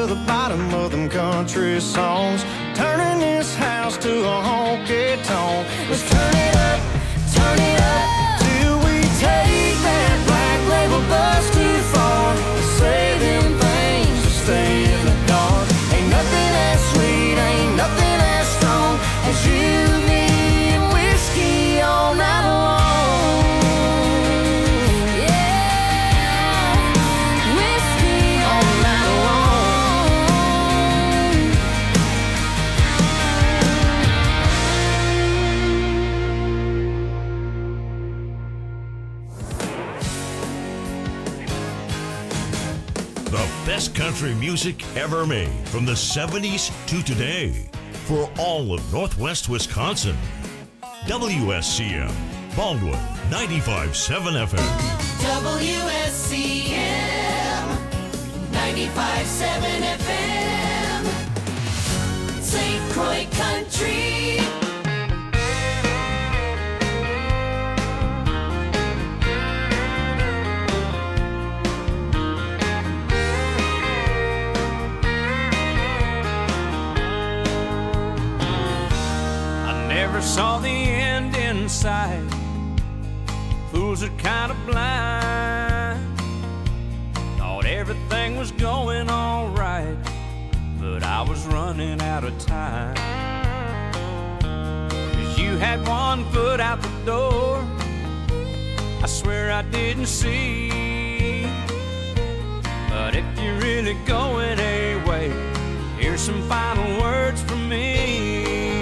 to the bottom of them country songs, turning this house to a honky-tonk. Let's turn it up till we take that black label bus too far. Say them things to stay in the dark. Ain't nothing as sweet, ain't nothing as strong as you, me, and whiskey all night long. Best country music ever made from the 70s to today for all of Northwest Wisconsin. WSCM, Baldwin, 95.7 FM. WSCM, 95.7 FM, St. Croix Country. Saw the end in sight. Fools are kind of blind. Thought everything was going all right, but I was running out of time. 'Cause you had one foot out the door, I swear I didn't see. But if you're really going away, here's some final words from me.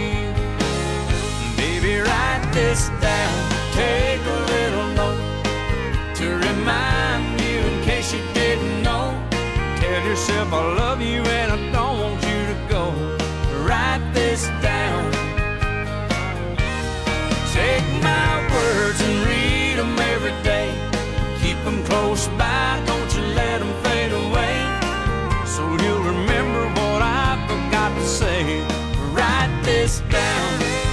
Write this down, take a little note to remind you in case you didn't know. Tell yourself I love you and I don't want you to go. Write this down. Take my words and read them every day. Keep them close by, don't you let them fade away. So you'll remember what I forgot to say. Write this down.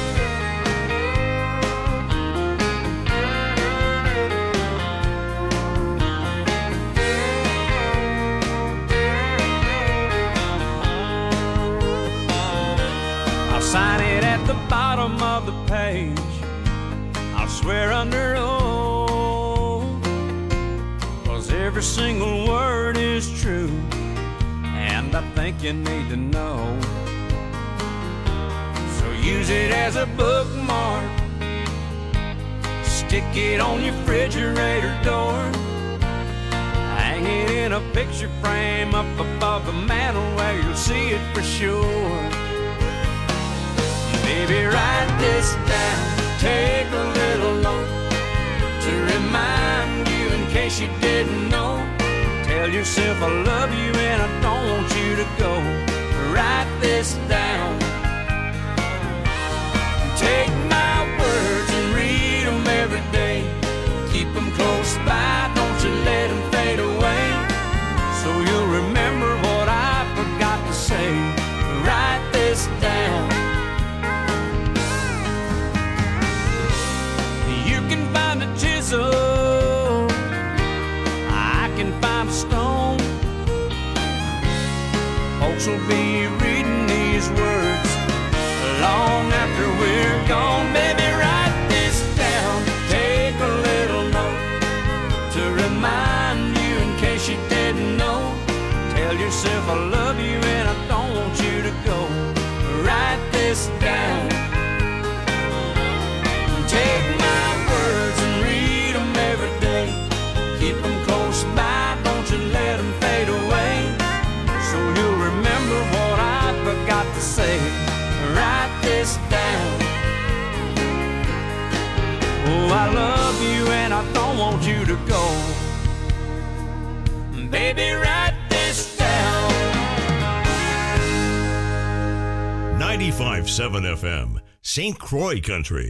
Sign it at the bottom of the page. I'll swear under oath, 'cause every single word is true, and I think you need to know. So use it as a bookmark, stick it on your refrigerator door, hang it in a picture frame up above the mantle where you'll see it for sure. Baby, write this down, take a little note to remind you in case you didn't know. Tell yourself I love you and I don't want you to go. Write this down. Take my words and read them every day. Keep them close by, don't you let them fade away. So you'll remember what I forgot to say. Write this down. Find a chisel, I can find a stone. Folks will be reading these words long after we're gone. Baby, write this down, take a little note to remind you in case you didn't know. Tell yourself I love you and I don't want you to go. Write this down. Take my words and read them every day. Keep them close by, don't you let them fade away. So you'll remember what I forgot to say. Write this down. Oh, I love you and I don't want you to go. Baby, write this down. 95.7 FM, St. Croix Country.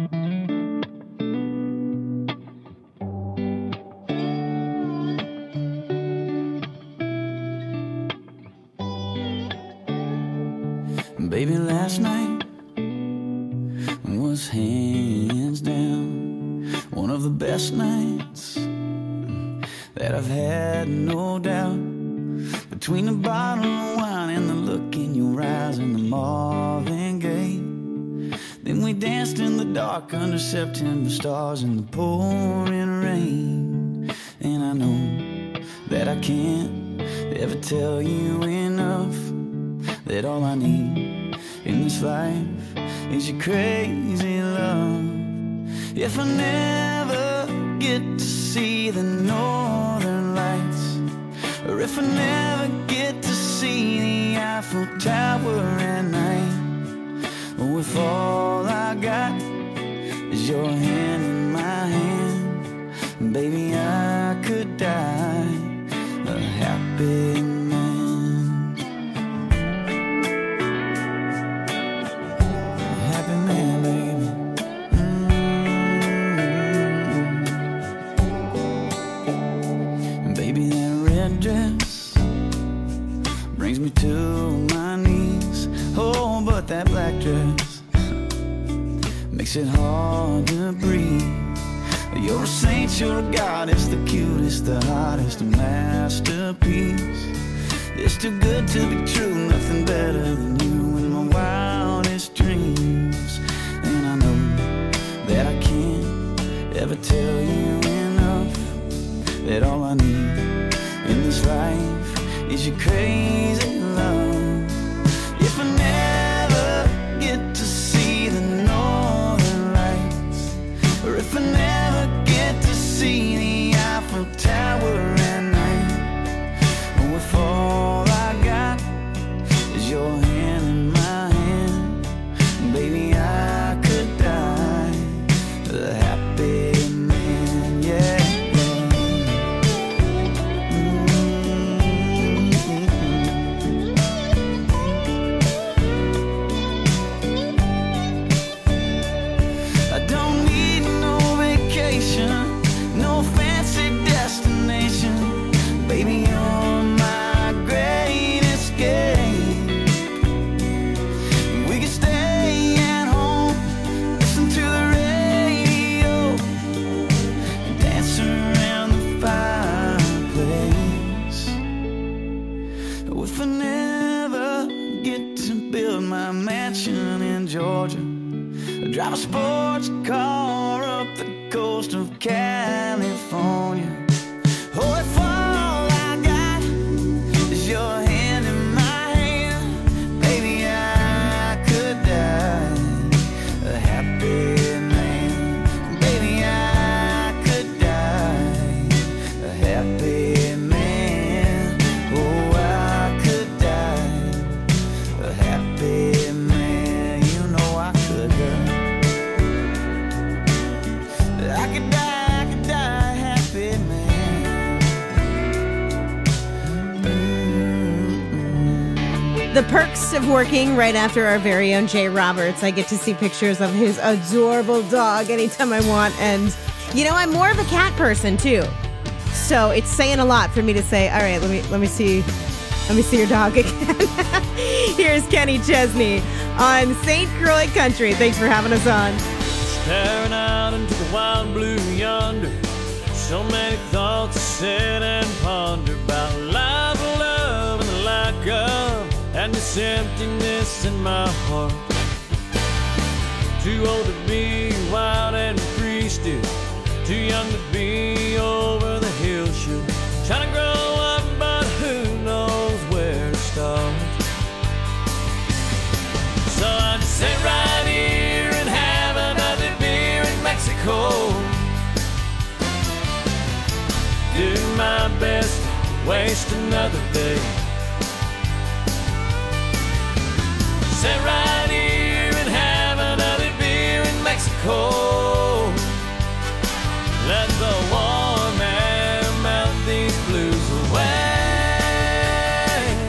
Baby, last night was hands down one of the best nights that I've had, no doubt. But between the bottle of wine and the look in your eyes and the Marvin Gaye. Then we danced in the dark under September stars in the pouring rain. And I know that I can't ever tell you enough that all I need in this life is your crazy love. If I never get to see the northern lights, or if I never get to see the Eiffel Tower at night, or if all I got is your hand in my hand, baby, I could die a happy man. A happy man, baby. Baby, that red dress brings me to my knees. Oh, but that black dress makes it hard to breathe. You're a saint, you're a goddess, the cutest, the hottest, a masterpiece. It's too good to be true, nothing better than you in my wildest dreams. And I know that I can't ever tell you enough that all I need in this life is your crazy love. If I never get to see the northern lights, or if I never get to see the Eiffel Tower at night, or if all I got is your hand in my hand, baby, I could die a happy man, yeah. If I never get to build my mansion in Georgia, drive a sports car up the coast of California, oh, if all I got is your hand in my hand, baby, I could die a happy man. Baby, I could die a happy man. Oh, I could die a happy man. You know I could die. I could die a happy man. The perks of working right after our very own Jay Roberts. I get to see pictures of his adorable dog anytime I want. And, you know, I'm more of a cat person, too. So it's saying a lot for me to say, all right, let me see your dog again. Here's Kenny Chesney on St. Croix Country. Thanks for having us on. Staring out into the wild blue yonder, so many thoughts to sit and ponder about life, love, and the lack of, and this emptiness in my heart. Too old to be wild and free still, too young to be over the hill shoot. Trying to grow up, but who knows where to start. So I just sit right here and have another beer in Mexico. Do my best to waste another day. Sit right here and have another beer in Mexico. Let the warm air melt these blues away.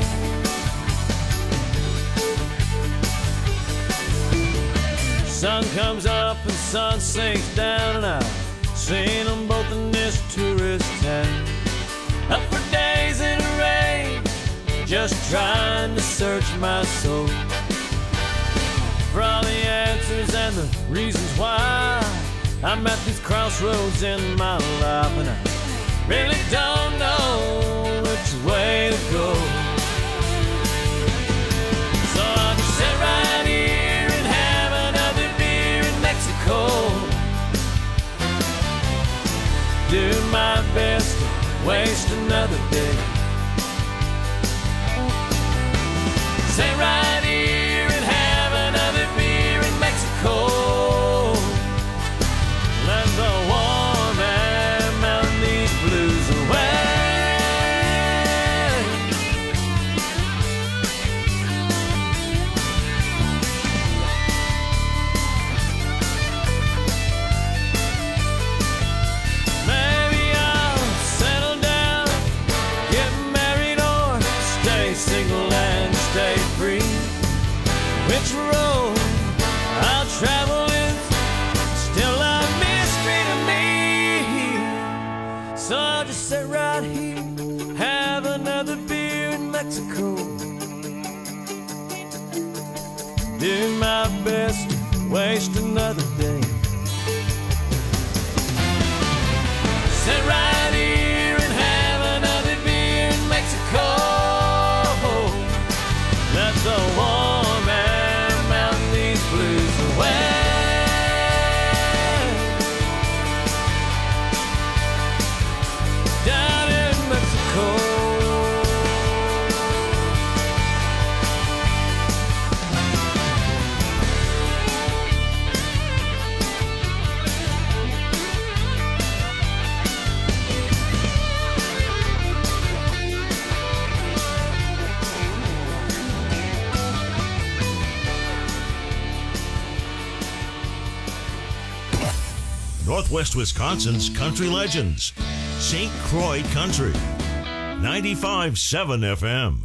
Sun comes up and sun sinks down, and I've seen them both in this tourist town. Up for days in the rain, just trying to search my soul for all the answers and the reasons why I'm at these crossroads in my life, and I really don't know which way to go. waste another day. Stay right here and have another beer in Mexico. Let the warm air melt these blues away. Maybe I'll settle down, get married, or stay single and stay free. Which road I'll travel is still a mystery to me. So I'll just sit right here, have another beer in Mexico. Do my best to waste another day. Sit right here and have another beer in Mexico. Let the warm air melt these blues away. Down in Mexico. Northwest Wisconsin's country legends. St. Croix Country. 95.7 FM.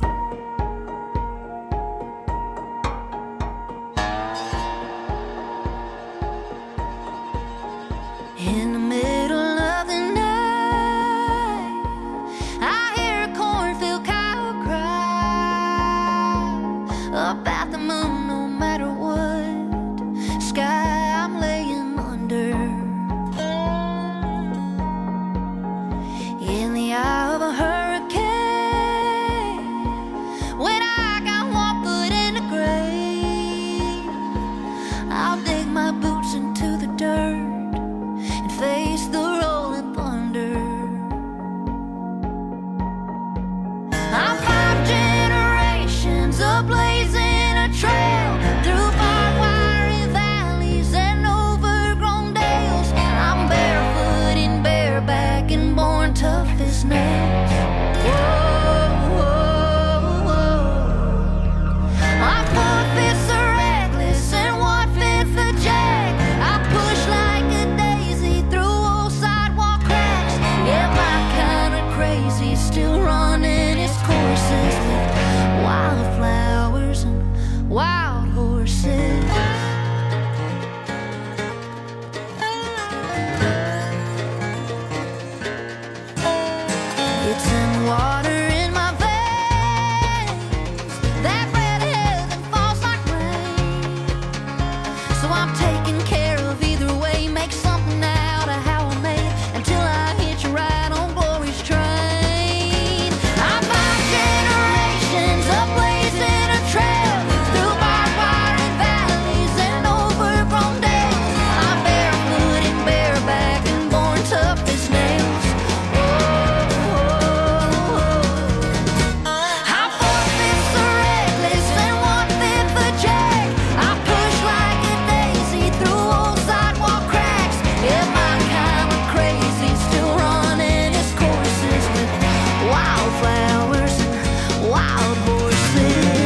In the middle of the night, I hear a cornfield cow cry about the moon. No matter what sky I'm laying under, in the eye of a hurricane, when I got one foot in the grave, I'll dig my boots into the dirt and face the rolling thunder. I'm 5 generations of blazing a trail through barbed wire valleys and overgrown dales. I'm barefoot and bareback and born tough as nails. Whoa, whoa, whoa. I'm 4/5 a reckless and 1/5 a jack. I push like a daisy through old sidewalk cracks. Yeah, my kind of crazy, still running its courses with wildflowers and wild horses. It's in water in my veins, that red heaven falls like rain. So I'm taking care of either way, make something out of how I made it until I hitch a ride on glory's train. I'm 5 generations of blazing a trail through barbed wire and valleys and overgrown dales. I'm barefoot and bareback and born tough as nails. I'm 4/5 a reckless and 1/5 a jack. I push like a daisy through old sidewalk cracks. Yeah, my kind of crazy, still running its courses with wildflowers and wild horses.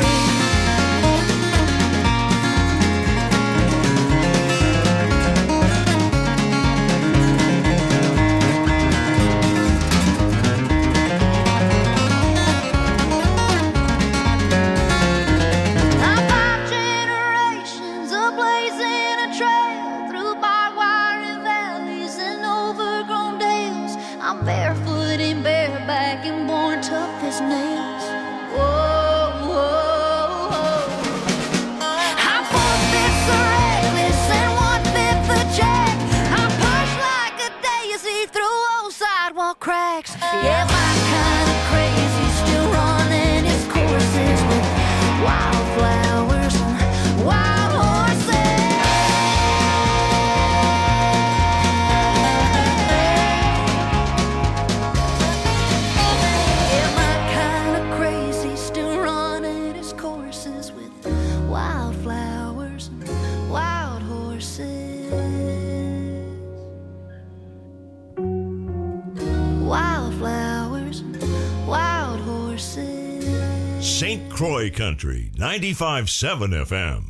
I'm 5 generations of blazing a trail through barbed wire and valleys and overgrown dales. I'm barefoot and bareback and born tough as nails. Whoa, whoa, whoa. I'm 4/5 a reckless and 1/5 a jack. I push like a daisy through old sidewalk cracks. Yeah, my kind of crazy, still running its courses with wildflowers and wild horses. St. Croix Country 95.7 FM.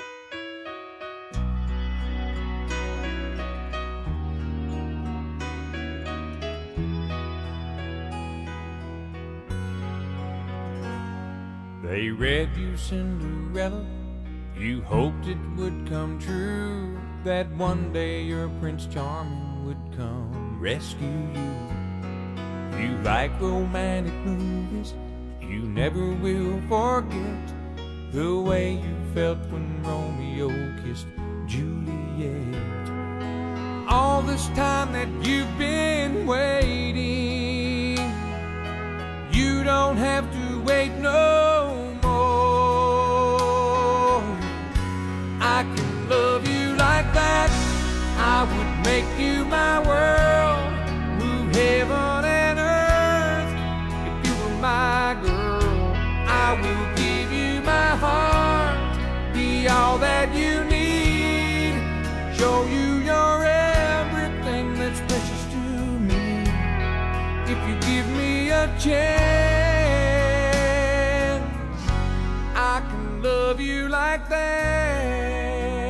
They read you Cinderella, you hoped it would come true, that one day your Prince Charming would come rescue you. You like romantic movies, you never will forget the way you felt when Romeo kissed Juliet. All this time that you've been waiting, you don't have to wait no more. I can love you like that, I would make you my world, move heaven and earth. If you were my girl, I will give you my heart, be all that you need, show you you're everything that's precious to me. If you give me a chance, I can love you like that.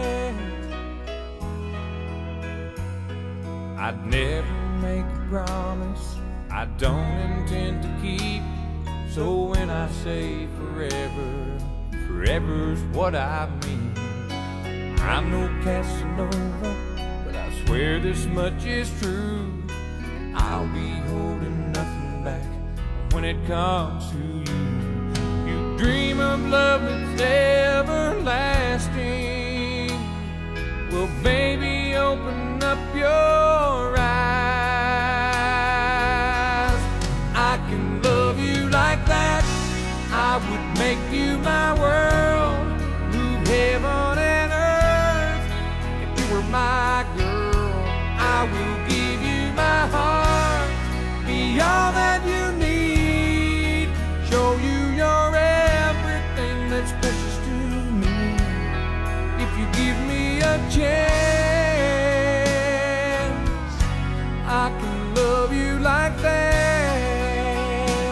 I'd never make a promise I don't intend to keep, so when I say forever, forever's what I mean. I'm no Casanova, but I swear this much is true, I'll be holding nothing back when it comes to you. You dream of love that's everlasting, well baby open up your eyes. I can love you like that, I would make you my world, move heaven and earth. If you were my girl, I will give you my heart, be all that you need, show you you're everything that's precious to me. If you give me a chance, I can love you like that.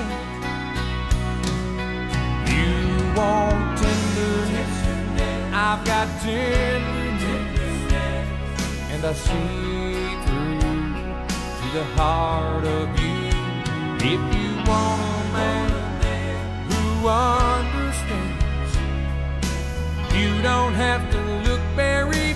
You want tenderness, I've got tenderness, and I see through to the heart of you. If you want a man who understands, you don't have to look very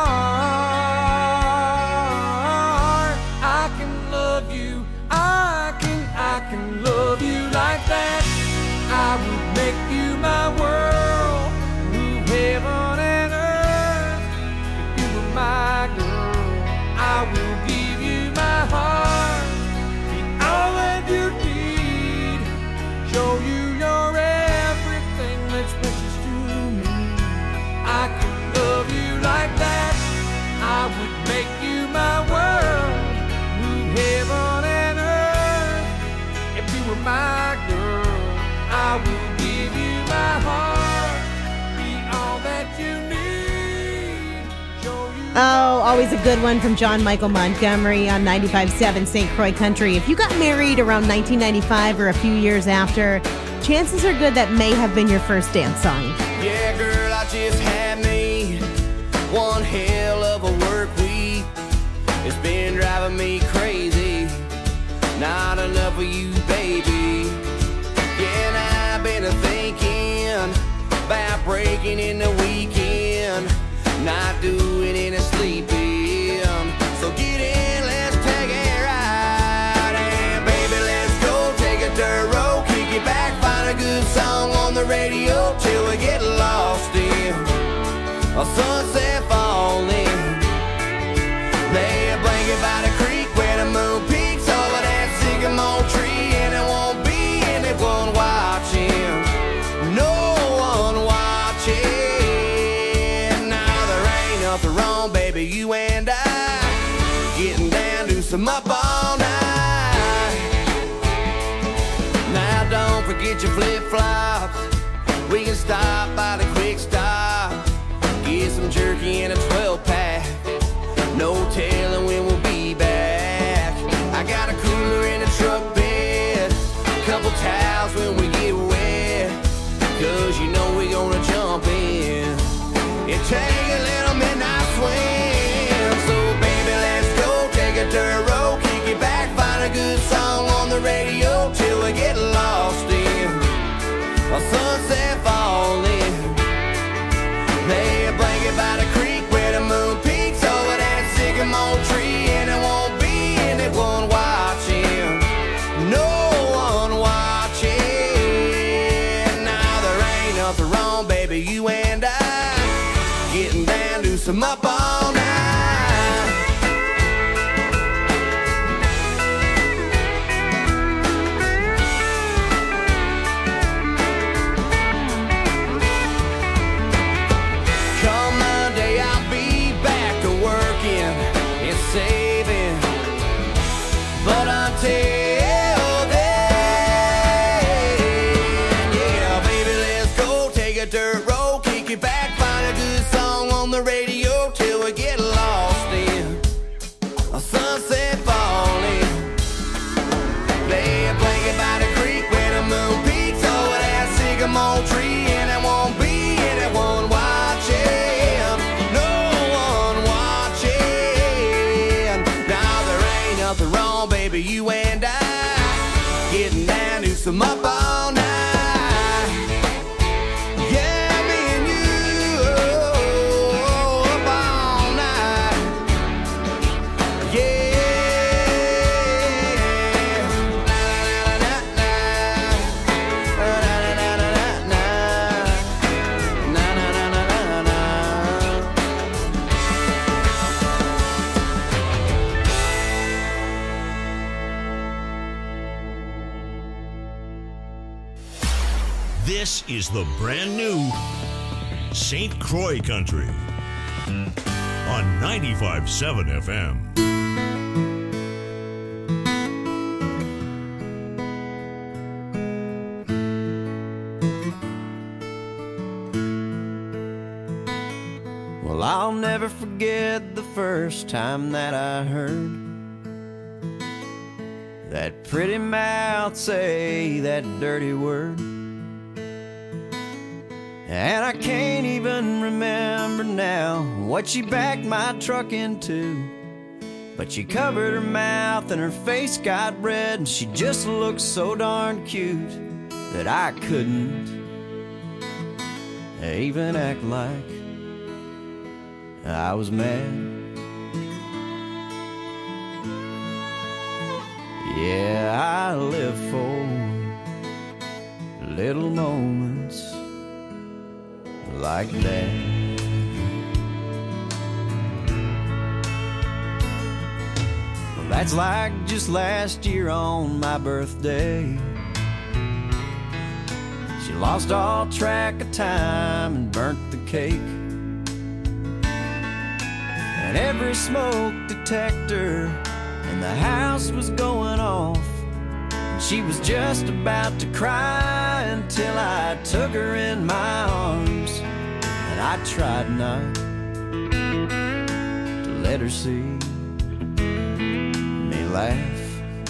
far. I can love you, I can love you like that. I would make you my world, move heaven and earth. If you were my girl, I will give you my heart, be all that you need, show you you're everything that's precious to me. I can love you like that, I would make you my world, move heaven and earth. If you were my girl, I will give you my heart, be all that you need, show you. Oh, always a good one from John Michael Montgomery on 95.7 St. Croix Country. If you got married around 1995 or a few years after, chances are good that may have been your first dance song. Yeah, girl, I just had me one hell of a work week. It's been driving me crazy, not enough of you, baby. Yeah, and I've been thinking about breaking in the weekend, not doing any sleeping. So get in, let's take a ride, and baby, let's go take a dirt road, kick it back, find a good song on the radio till we get lost in a sunset falling. Lay a blanket by the creek where the moon peaks over that sycamore tree, and there won't be anyone watching, no one watching. Now there ain't nothing wrong, baby, you and I getting down to some up all night. Now don't forget your flip-flops, we can stop by the quick stop, get some jerky and a 12-pack, no telling when we'll be back. I got a cooler in the truck bed, couple towels when we get wet, noose 'em up all night. Come Monday, I'll be back to working and saving, but until then, yeah, baby, let's go take a dirt road, kick it back, find a good song on the radio till we get lost in a sunset falling. Lay a blanket by the creek where the moon peaks over that sycamore tree, and there won't be anyone watching, no one watching. Now there ain't nothing wrong, baby, you and I getting down to some up all night. Yeah, me and you, up all night. Yeah. Na, na, na, na, na. Na, na, na, na, na. Na, na, na, na, na. This is the brand new St. Croix Country on 95.7 FM. Well, I'll never forget the first time that I heard that pretty mouth say that dirty word. And I can't even remember now what she backed my truck into, but she covered her mouth and her face got red, and she just looked so darn cute that I couldn't even act like I was mad. Yeah, I live for little moments like that. Well, that's like just last year on my birthday. She lost all track of time and burnt the cake, and every smoke detector in the house was going off. She was just about to cry until I took her in my arms, and I tried not to let her see me laugh.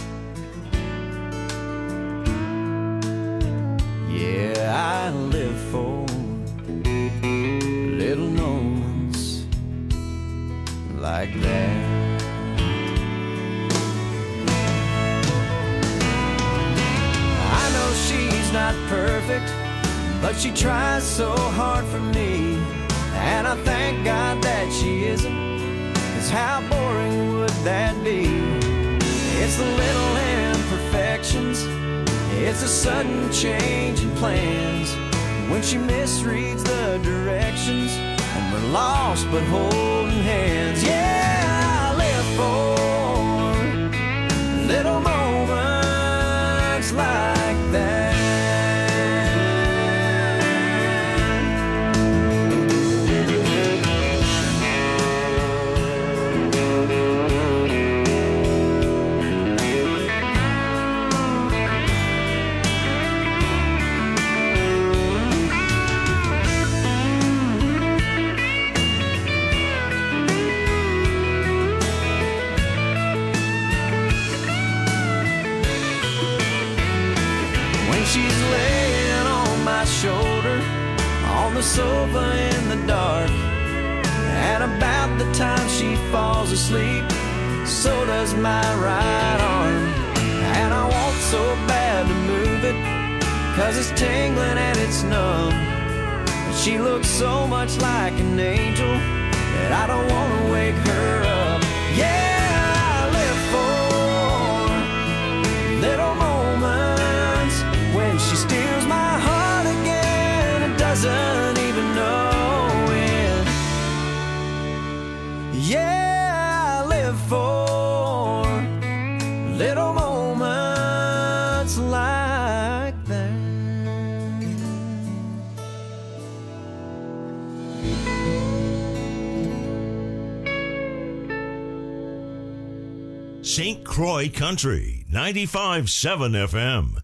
Yeah, I live for little moments like that. She's not perfect, but she tries so hard for me, and I thank God that she isn't, 'cause how boring would that be? It's the little imperfections, it's a sudden change in plans, when she misreads the directions, and we're lost but holding hands. Yeah, I live for little moments like that. She's laying on my shoulder on the sofa in the dark, and about the time she falls asleep, so does my right arm. And I want so bad to move it, 'cause it's tingling and it's numb, but she looks so much like an angel that I don't want to wake her up. Yeah, I live for little moments when she steals my heart again and doesn't even know it. St. Croix Country, 95.7 FM.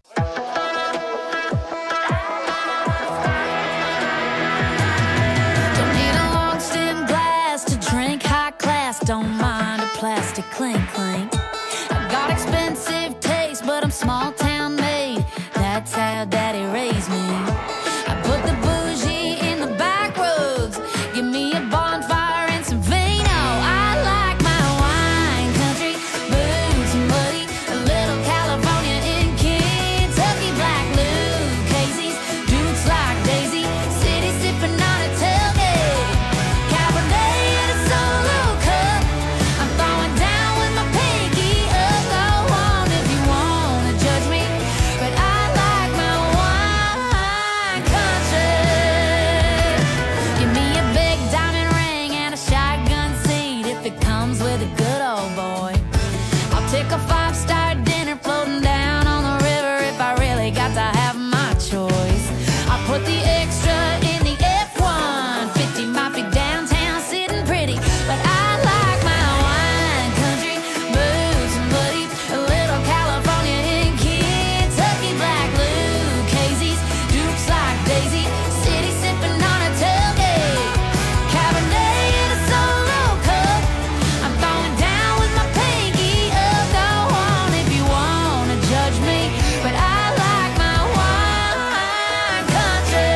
Don't need a long stem glass to drink high class. Don't mind a plastic clink clink. I've got expensive taste, but I'm small town made. That's how daddy raised me. I put the bougie in the back roads. Give me a bonfire and some vino. I like my wine country, booze and muddy. A little California in Kentucky. Black Lucchese's, dudes like Daisy. City sipping on a tailgate. Cabernet in a solo cup. I'm throwing down with my pinky up. Go on if you wanna judge me, but I like my wine country. Give me a big diamond ring and a shotgun seat if it comes with a good old boy. I'll take a 5-star dinner floating down on the river if I really got to have my choice. I put the extra in the F-150, might be downtown sitting pretty, but I like my wine country, booze and buddy, a little California in Kentucky. Black Lucchese's, dukes like Daisy, city sipping on a tailgate. Cabernet in a solo cup. I'm throwing down with my pinky up. Go on if you wanna judge me, but I like my wine country.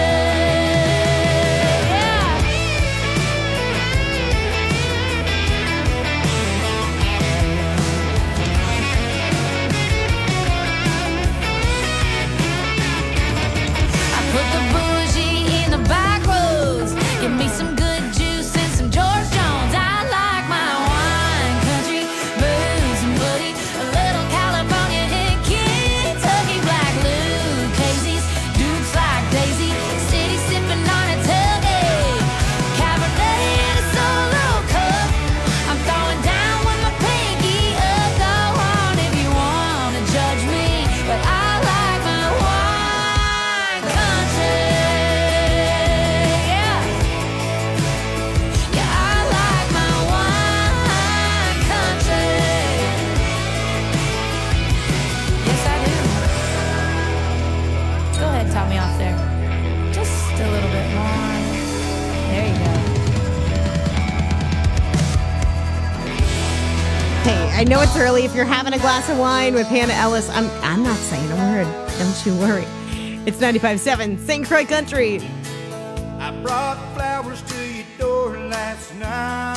Yeah. I put the bougie in the back roads. Give me some good juice and some George Jones. I like my wine country, booze and buddy, a little California in Kentucky. Black Lucchese's, dudes like Daisy, city sipping on a tailgate. Cabernet in a solo cup. I'm throwing down with my pinky up. Go on if you wanna judge me, but I like my wine country. Yeah. Yeah, I like my wine country. Yes, I do. Go ahead, top me off there. Just a little bit more. There you go. Hey, I know it's early. If you're having a glass of wine with Hannah Ellis, I'm not saying a word. Don't you worry. It's 95.7 St. Croix Country. I brought flowers to your door last night.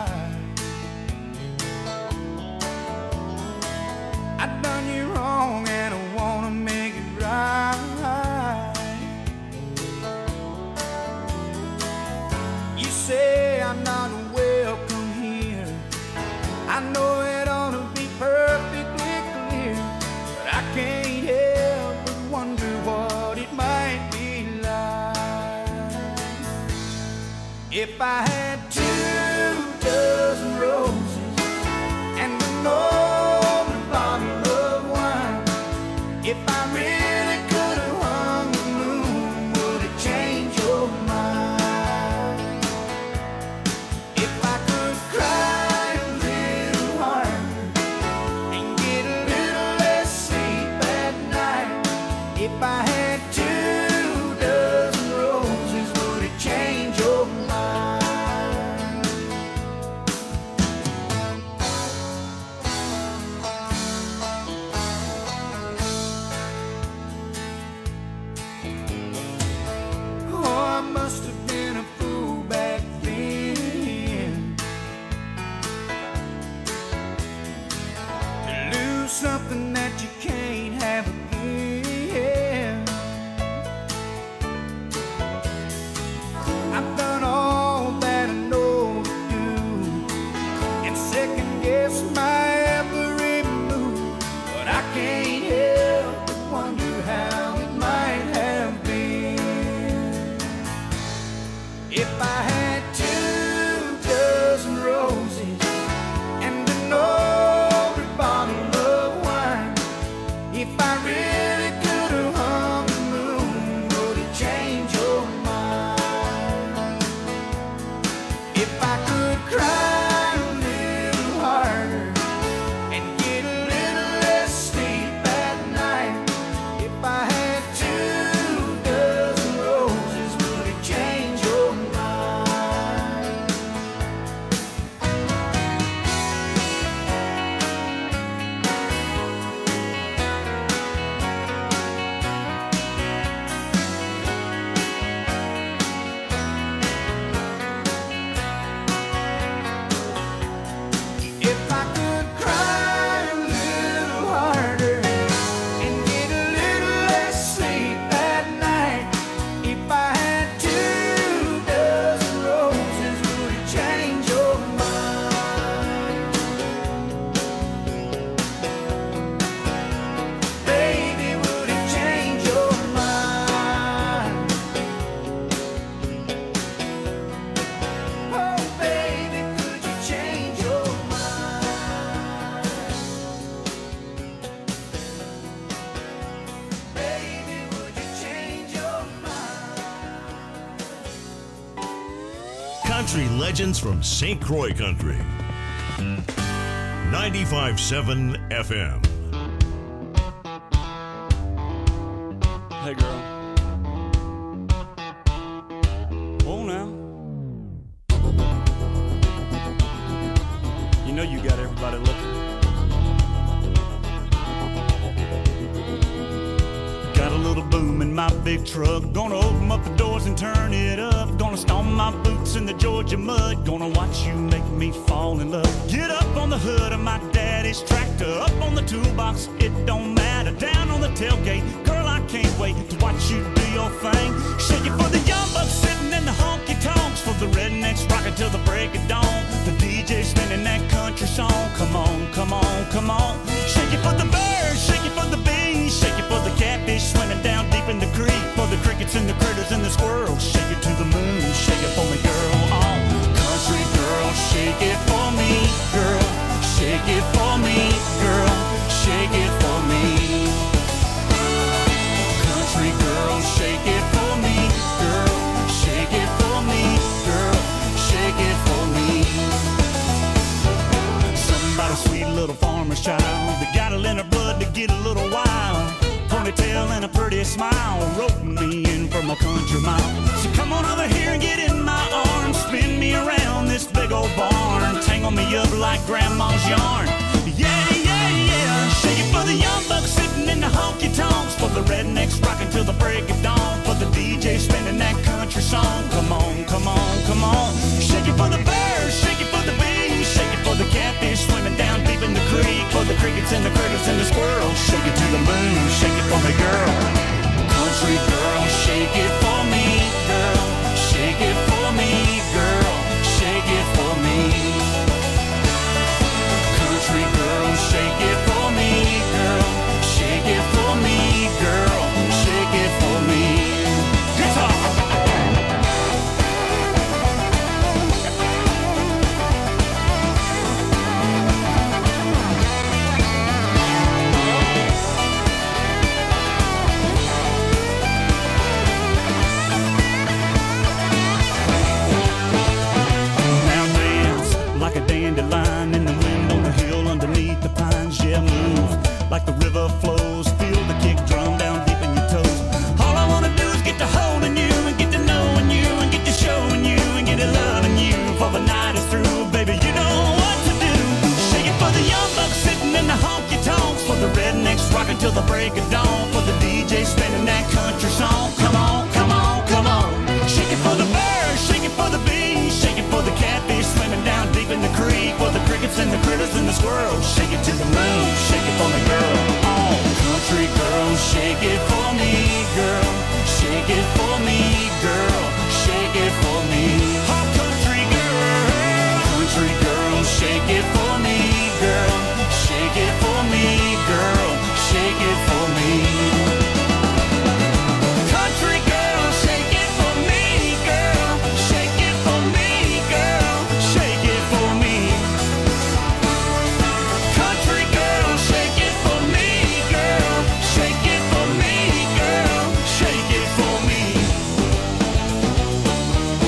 I done you wrong and I wanna make it right. You say I'm not welcome here. I know it ought to be perfectly clear, but I can't help but wonder what it might be like if I had 2 dozen roses and an open bottle of wine. If I really could have hung the moon, would it change your mind? If I could cry a little harder and get a little less sleep at night. If I had 2 dozen roses, would it change your mind? Oh, I must have been a fool back then to lose something that you can't have again. I've done all that I know to do and second guess my every move, but I can't help but wonder how it might have been if I had 2 dozen roses and an open bottle of wine. If I really could have hung the moon, would it change your mind? If I could cry a little harder and get country legends from St. Croix Country. 95.7 FM. Hey, girl. Oh, now. You know you got everybody looking. Got a little boom in my big truck. Gonna open up the doors and turn it up. Gonna stomp my boots in the Georgia mud. Gonna watch you make me fall in love. Get up on the hood of my daddy's tractor. Up on the toolbox, it don't matter. Down on the tailgate, girl, I can't wait to watch you do your thing. Shake it for the young bucks sitting in the honky tonks. For the rednecks rocking till the break of dawn. The DJ spinning that country song. Come on, come on, come on. Shake it for the birds, shake it for the bees. Shake it for the catfish swimming down deep in the creek. For the crickets and the critters and the squirrels. Shake it to the moon, shake it for me, girl. Oh, country girl, shake it for me, girl. Shake it for me, girl. Shake it for me. Country girl, shake it for me, girl. Shake it for me, girl. Shake it for me. Something about a sweet little farmer's child that got it in her blood to get a little wild. Ponytail and a pretty smile, roping me in from a country mile. So come on over here and get in my arms, spin me around this big old barn, tangle me up like grandma's yarn. Yeah, yeah, yeah. Shake it for the young bucks sitting in the honky tonks. For the rednecks rocking till the break of dawn. For the DJ spinning that country song. Come on, come on, come on. Shake it for the birds, shake it for the bees. Shake it for the catfish swimming down deep in the creek. For the crickets and the critters and the squirrels. Shake it to the moon, shake it for me, girl. Country girl, shake it for me, girl. Shake it for me, girl. Shake it for me. Country girl, shake it for me, girl. Shake it for me, girl. Shake it for me. Guitar. Dandelion in the wind on the hill underneath the pines. Yeah, move like the river flows. Feel the kick drum down deep in your toes. All I wanna do is get to holding you and get to knowing you and get to showing you and get to loving you. For the night is through, baby, you know what to do. Shake it for the young bucks sitting in the honky tonks. For the rednecks rocking till the break of dawn. For the DJ spinning that country song. Come on, come on, come on. Shake it for the birds, shake it for the bees. Shake it for the catfish swimming down deep in the creek. For the crickets and the critters and the squirrels. Shake it to the moon, shake it for me, girl. Oh, country girl, shake it for me, girl. Shake it for me, girl. Shake it for me. Oh, country girl, shake it for me, girl. Shake it for me, girl. Shake it for me. Country girl, shake it for me, girl. Shake it for me, girl. Shake it for me. Country girl, shake it for me, girl. Shake it for me, girl. Shake it for me.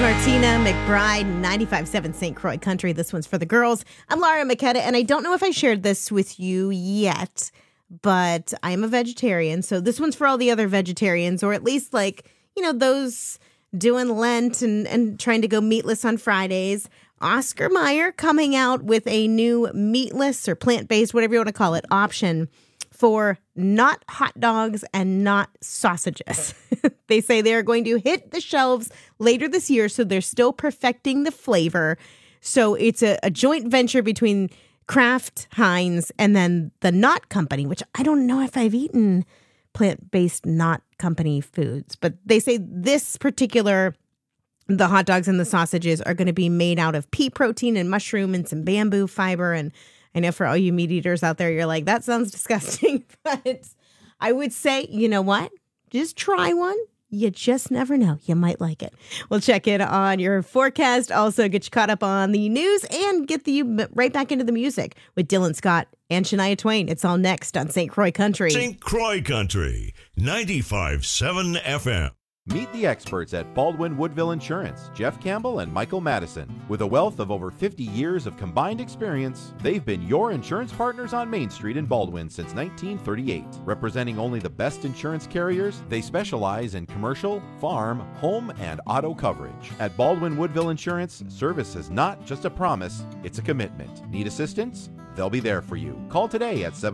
Martina McBride, 95.7 St. Croix Country. This one's for the girls. I'm Laura McKetta, and I don't know if I shared this with you yet, but I'm a vegetarian. So this one's for all the other vegetarians, or at least those doing Lent and trying to go meatless on Fridays. Oscar Mayer coming out with a new meatless or plant-based, whatever you want to call it, option for not hot dogs and not sausages. They say they're going to hit the shelves later this year, so they're still perfecting the flavor. So it's a joint venture between Kraft, Heinz, and then the Knot Company, which I don't know if I've eaten plant-based Knot Company foods. But they say this particular, the hot dogs and the sausages are going to be made out of pea protein and mushroom and some bamboo fiber. And I know for all you meat eaters out there, you're like, that sounds disgusting. But I would say, you know what? Just try one. You just never know. You might like it. We'll check in on your forecast. Also get you caught up on the news and get you right back into the music with Dylan Scott and Shania Twain. It's all next on St. Croix Country. St. Croix Country, 95.7 FM. Meet the experts at Baldwin Woodville Insurance, Jeff Campbell and Michael Madison. With a wealth of over 50 years of combined experience, they've been your insurance partners on Main Street in Baldwin since 1938. Representing only the best insurance carriers, they specialize in commercial, farm, home, and auto coverage. At Baldwin Woodville Insurance, service is not just a promise, it's a commitment. Need assistance? They'll be there for you. Call today at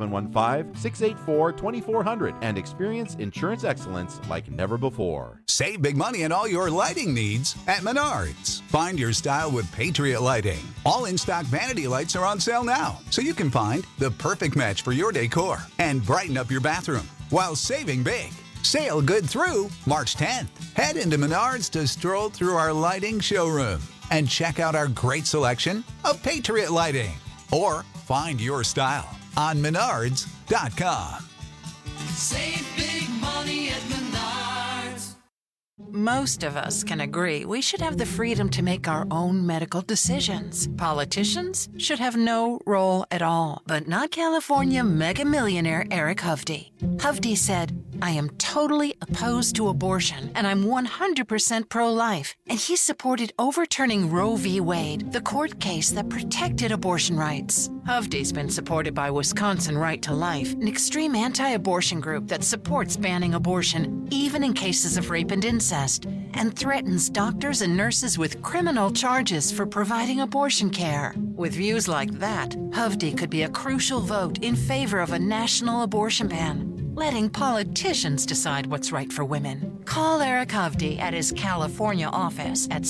715-684-2400 and experience insurance excellence like never before. Save big money on all your lighting needs at Menards. Find your style with Patriot Lighting. All in-stock vanity lights are on sale now, so you can find the perfect match for your decor and brighten up your bathroom while saving big. Sale good through March 10th. Head into Menards to stroll through our lighting showroom and check out our great selection of Patriot Lighting. Or find your style on Menards.com. Save big money at Menards. Most of us can agree we should have the freedom to make our own medical decisions. Politicians should have no role at all, but not California mega millionaire Eric Hovde. Hovde said, "I am totally opposed to abortion, and I'm 100% pro-life." And he supported overturning Roe v. Wade, the court case that protected abortion rights. Hovde's been supported by Wisconsin Right to Life, an extreme anti-abortion group that supports banning abortion, even in cases of rape and incest, and threatens doctors and nurses with criminal charges for providing abortion care. With views like that, Hovde could be a crucial vote in favor of a national abortion ban, letting politicians decide what's right for women. Call Eric Hovde at his California office at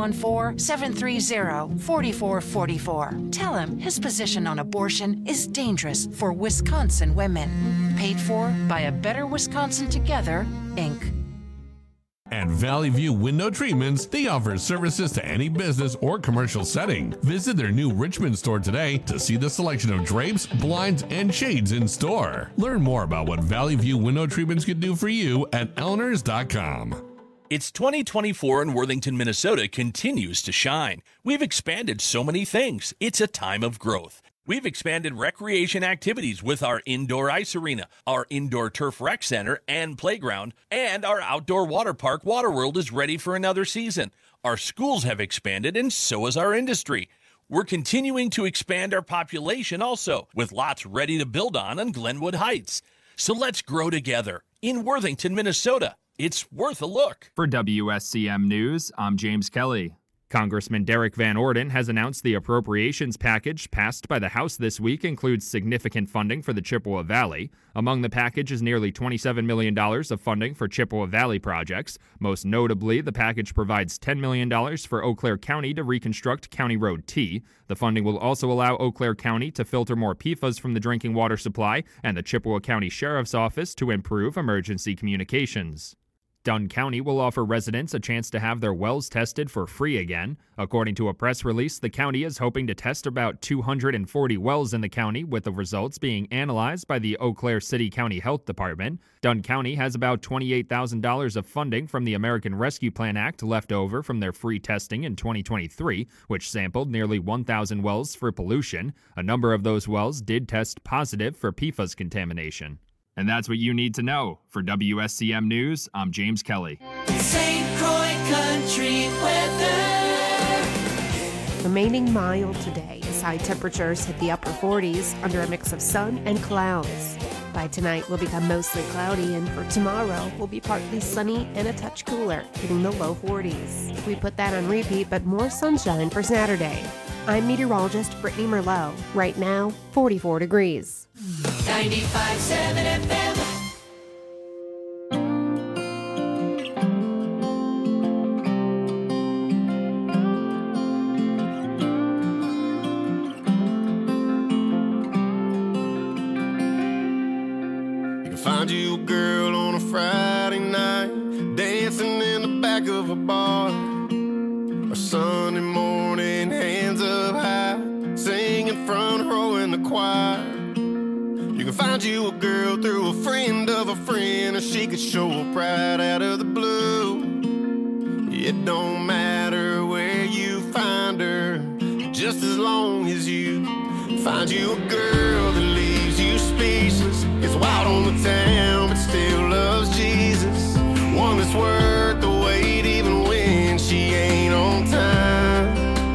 714-730-4444. Tell him his position on abortion is dangerous for Wisconsin women. Paid for by A Better Wisconsin Together, Inc. At Valley View Window Treatments, they offer services to any business or commercial setting. Visit their new Richmond store today to see the selection of drapes, blinds, and shades in store. Learn more about what Valley View Window Treatments can do for you at Elners.com. It's 2024 and Worthington, Minnesota continues to shine. We've expanded so many things. It's a time of growth. We've expanded recreation activities with our indoor ice arena, our indoor turf rec center and playground, and our outdoor water park, Waterworld, is ready for another season. Our schools have expanded, and so has our industry. We're continuing to expand our population also, with lots ready to build on Glenwood Heights. So let's grow together in Worthington, Minnesota. It's worth a look. For WSCM News, I'm James Kelly. Congressman Derek Van Orden has announced the appropriations package passed by the House this week includes significant funding for the Chippewa Valley. Among the package is nearly $27 million of funding for Chippewa Valley projects. Most notably, the package provides $10 million for Eau Claire County to reconstruct County Road T. The funding will also allow Eau Claire County to filter more PFAS from the drinking water supply and the Chippewa County Sheriff's Office to improve emergency communications. Dunn County will offer residents a chance to have their wells tested for free again. According to a press release, the county is hoping to test about 240 wells in the county, with the results being analyzed by the Eau Claire City County Health Department. Dunn County has about $28,000 of funding from the American Rescue Plan Act left over from their free testing in 2023, which sampled nearly 1,000 wells for pollution. A number of those wells did test positive for PFAS contamination. And that's what you need to know. For WSCM News, I'm James Kelly. St. Croix Country weather. remaining mild today as high temperatures hit the upper 40s under a mix of sun and clouds. By tonight, we'll become mostly cloudy, and for tomorrow, we'll be partly sunny and a touch cooler, hitting the low 40s. We put that on repeat, but more sunshine for Saturday. I'm meteorologist Brittany Merlot. Right now, 44 degrees. 95.7 FM. Find you a girl on a Friday night, dancing in the back of a bar, or Sunday morning, hands up high, singing front row in the choir. You can find you a girl through a friend of a friend, or she could show up right out of the blue. It don't matter where you find her, just as long as you find you a girl that leaves you speechless, gets wild on the town but still loves Jesus, one that's worth the wait even when she ain't on time.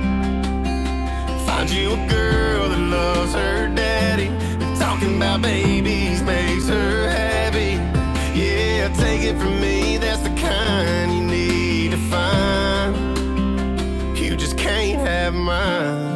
Find you a girl that loves her daddy, and talking about babies makes her happy. Yeah, take it from me, that's the kind you need to find. You just can't have mine.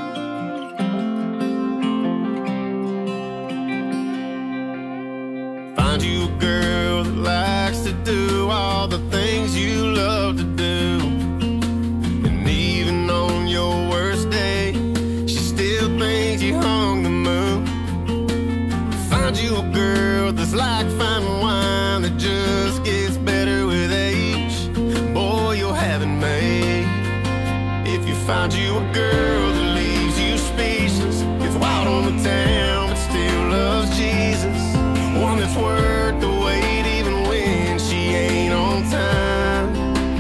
Find you a girl that likes to do all the things you love to do, and even on your worst day, she still thinks you hung the moon. Find you a girl that's like fine wine that just gets better with age. Boy, you'll have it made. If you find you a girl that leaves you speechless, gets wild on the town but still loves Jesus, one that's worth the wait even when she ain't on time.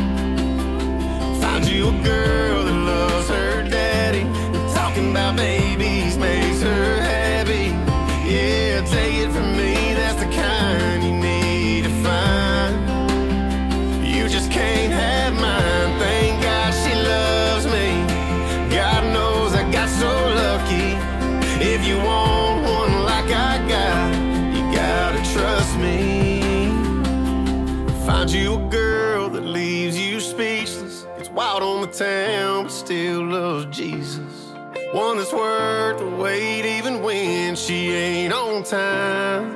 Find you a girl that loves her daddy, and talking about babies makes her happy. Yeah, take it from me, that's the kind you need to find. You just can't have mine. Thank God she loves me. God knows I got so lucky. If you want one like I got, gotta trust me. Find you a girl that leaves you speechless, gets wild on the town but still loves Jesus, one that's worth the wait even when she ain't on time.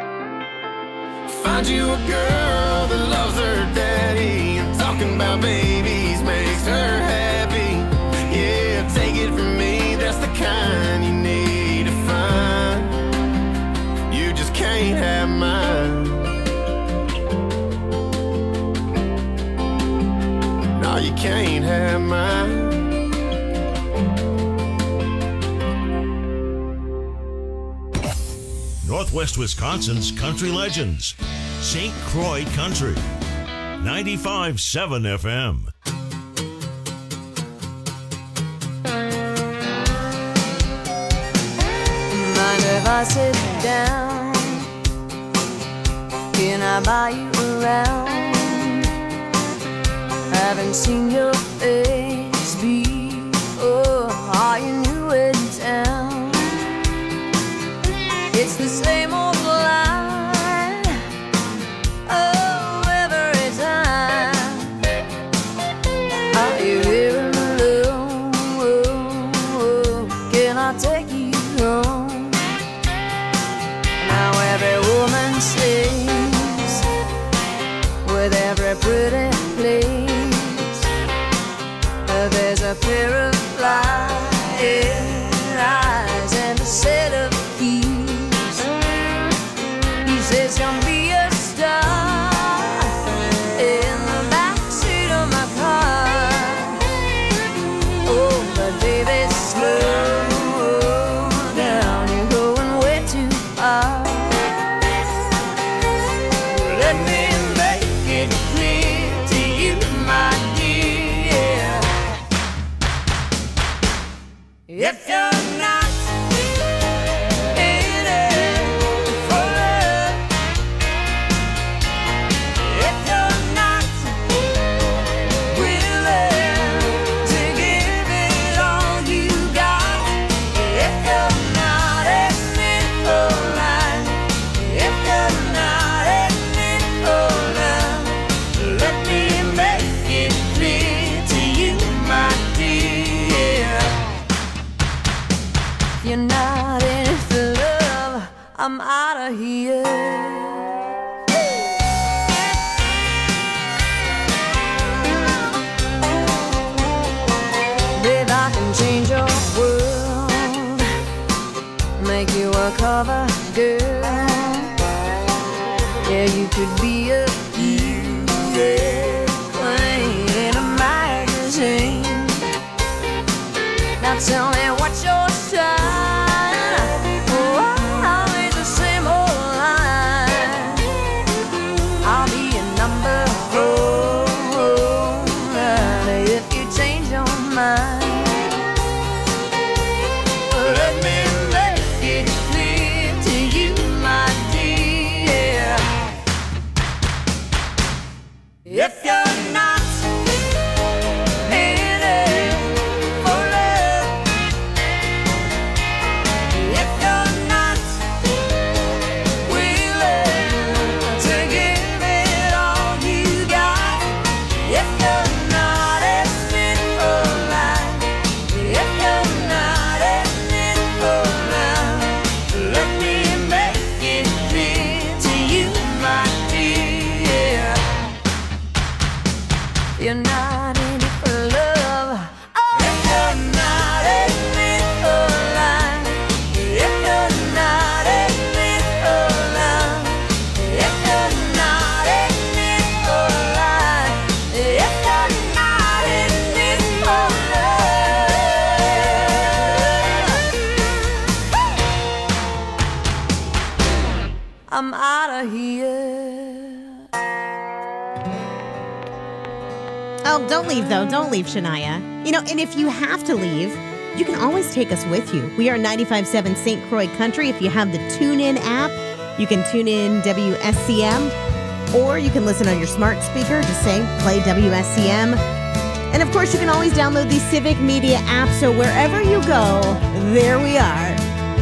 Find you a girl that loves her daddy, and talking about babies makes her happy. Yeah, take it from me, that's the kind you need to find. You just can't have mine. No, you can't have mine. Northwest Wisconsin's country legends. St. Croix Country. 95.7 FM. Mind if I sit down? Can I buy you around? Haven't seen your face before. Are you new in town? It's the same old line. Oh, every time. Are you here alone? Can I take you home? Now every woman sings with every pretty place. There's a pair of flying eyes and a set of keys. He says, "Come be a star in the backseat of my car." Oh, but baby, slow down, you're going way too far. Let me make it clear to you, my dear. If you're not in it for love, if you're not willing to give it all, undercover girl. Yeah, you could be a queen in a magazine. Now tell me what's your sign? Oh, always the same old line. I'll be a number 4 if you change your mind. Let me make it clear to you, my dear. If you're not in it for love, if you're not willing to give it all you got, if you're not in it for life, if you're not in it for love, let me make it clear to you, my dear. You're not in it for love. If you're not in it for life, if you're not in it for love, if you're not in it for life, if you're not in it for love, I'm out of here. Oh, don't leave, though. Don't leave, Shania. You know, and if you have to leave, you can always take us with you. We are 95.7 St. Croix Country. If you have the TuneIn app, you can tune in WSCM, or you can listen on your smart speaker. Just say, play WSCM. And, of course, you can always download the Civic Media app, so wherever you go, there we are.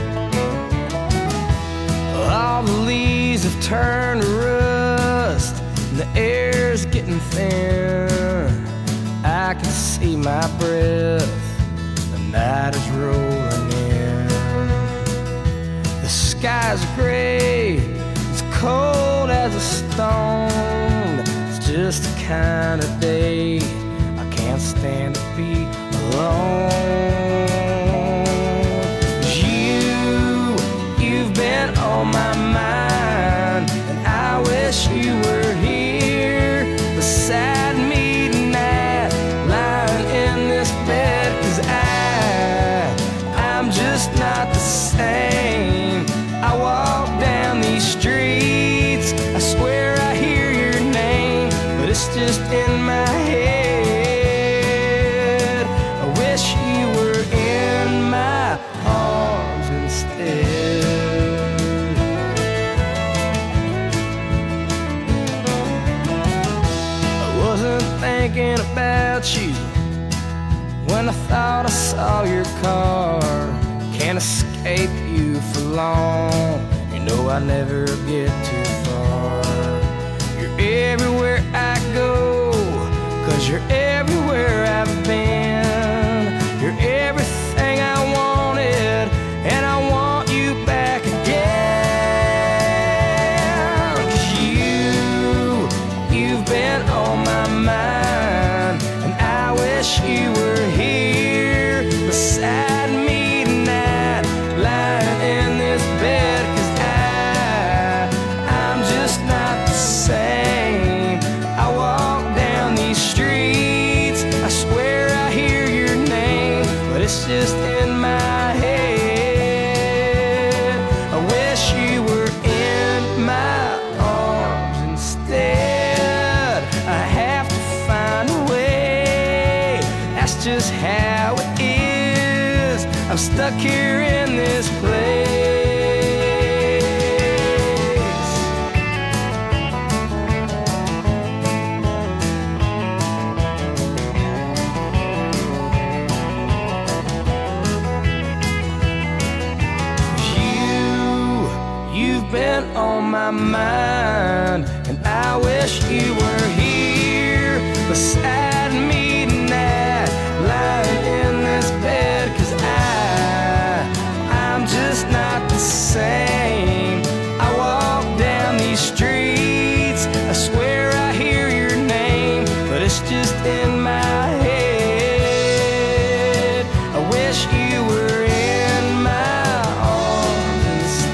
All the leaves have turned to rust, and the air's getting thin. I can see my breath, the night is rolling in. The sky's gray, it's cold as a stone. It's just the kind of day I can't stand to be alone. 'Cause you've been on my mind, and I wish you were here beside me tonight, lying in this bed. 'Cause I'm just not the same. I walk down these streets, I swear I hear your name, but it's just in my head. I wish you were in my arms instead. Thinking about you when I thought I saw your car. Can't escape you for long, you know I never get too far. You're everywhere I go, 'cause you're everywhere I've been. You're everything I wanted, and I want you back again. 'Cause you've been on my mind, and I wish you were here beside me tonight, lying in this bed. 'Cause I'm just not the same. I walk down these streets, I swear I hear your name, but it's just in my head. I wish you were in my arms instead. I have to find a way, that's just how it is. I'm stuck here in this place. You've been on my mind, and I wish you were here beside me tonight, lying in this bed. 'Cause I'm just not the same. I walk down these streets, I swear I hear your name, but it's just in my head. I wish you were in my arms instead.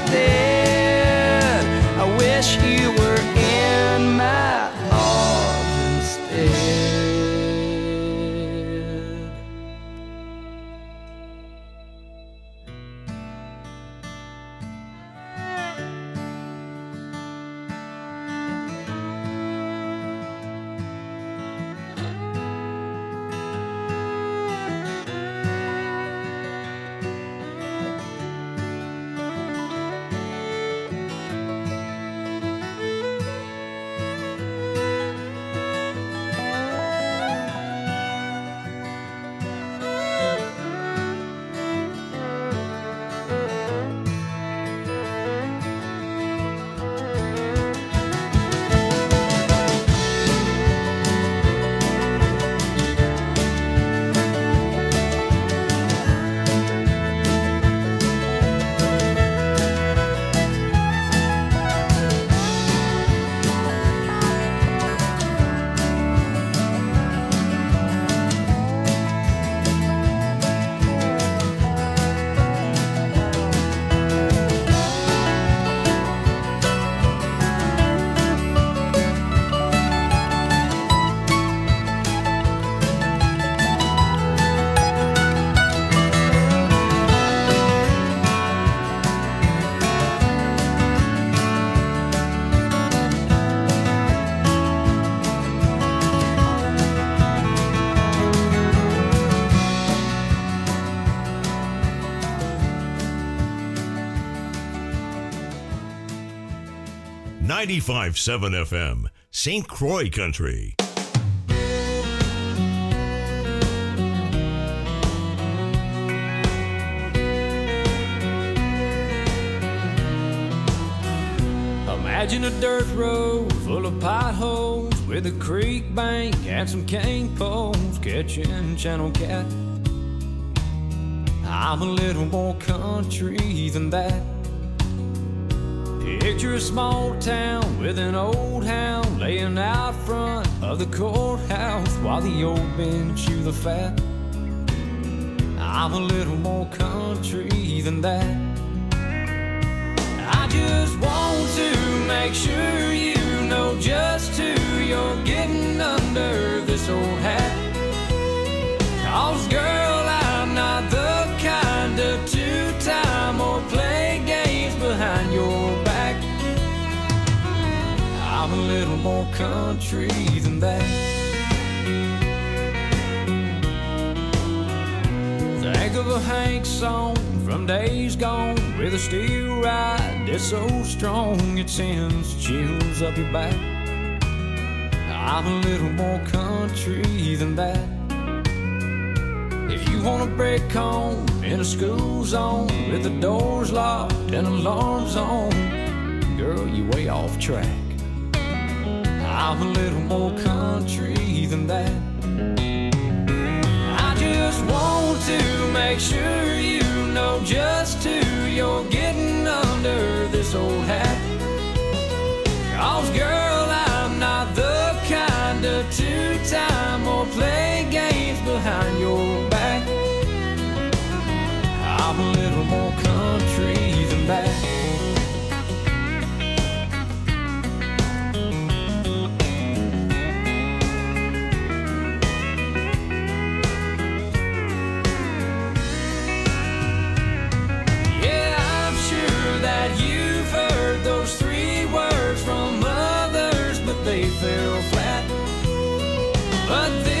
95.7 FM, St. Croix Country. Imagine a dirt road full of potholes with a creek bank and some cane poles catching channel cat. I'm a little more country than that. Picture a small town with an old hound laying out front of the courthouse while the old men chew the fat. I'm a little more country than that. I just want to make sure you know just who you're getting under this old hat. 'Cause girl, I'm not the kind of two-time or play games behind your back. I'm a little more country than that. Think of a Hank song from days gone with a steel ride that's so strong it sends chills up your back. I'm a little more country than that. If you want a break home in a school zone with the doors locked and alarms on, girl, you way off track. I'm a little more country than that. I just want to make sure you know just who you're getting under this old hat. 'Cause girl, I'm not the kind of two-time or play games behind your back. I'm a little more country than that. Fell flat, but